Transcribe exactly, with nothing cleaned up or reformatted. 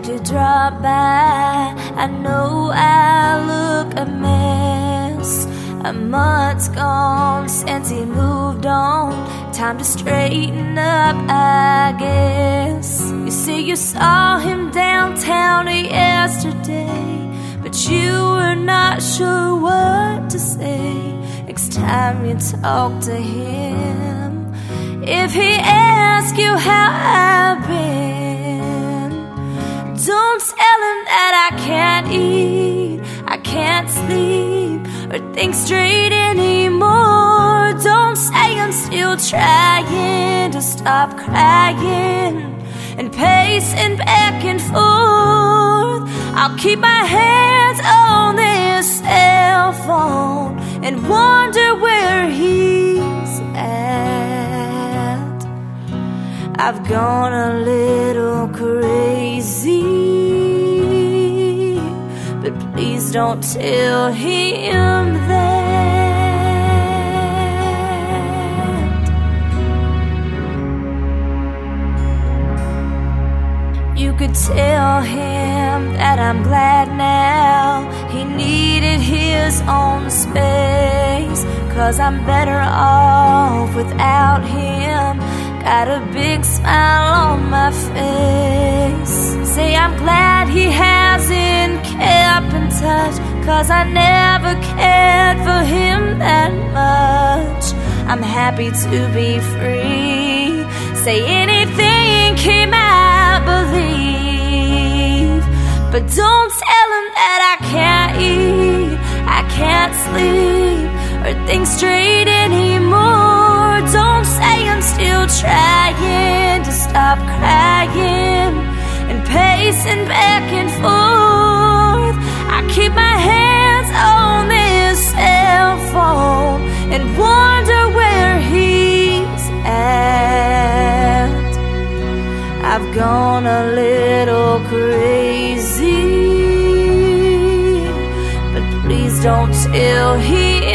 glad you dropped by. I know I look a mess. A month's gone since he moved on. Time to straighten up, I guess. You see, you saw him downtown yesterday, but you were not sure what to say. Next time you talk to him, if he asks you how I've been, don't tell him that I can't eat, I can't sleep, or think straight anymore. Don't say I'm still trying to stop crying and pacing back and forth. I'll keep my hands on this cell phone and wonder where he's at. I've gone a little crazy, but please don't tell him that. You could tell him that I'm glad now he needed his own space, 'cause I'm better off without him. Got a big smile on my face. Say I'm glad he hasn't kept in touch, 'cause I never cared for him that much. I'm happy to be free. Say anything he might believe, but don't tell him that I can't eat, I can't sleep, or think straight anymore. Don't say I'm still trying to stop crying and pacing back and forth. I keep my hands on this cell phone and wonder where he's at. I've gone a little crazy, but please don't tell him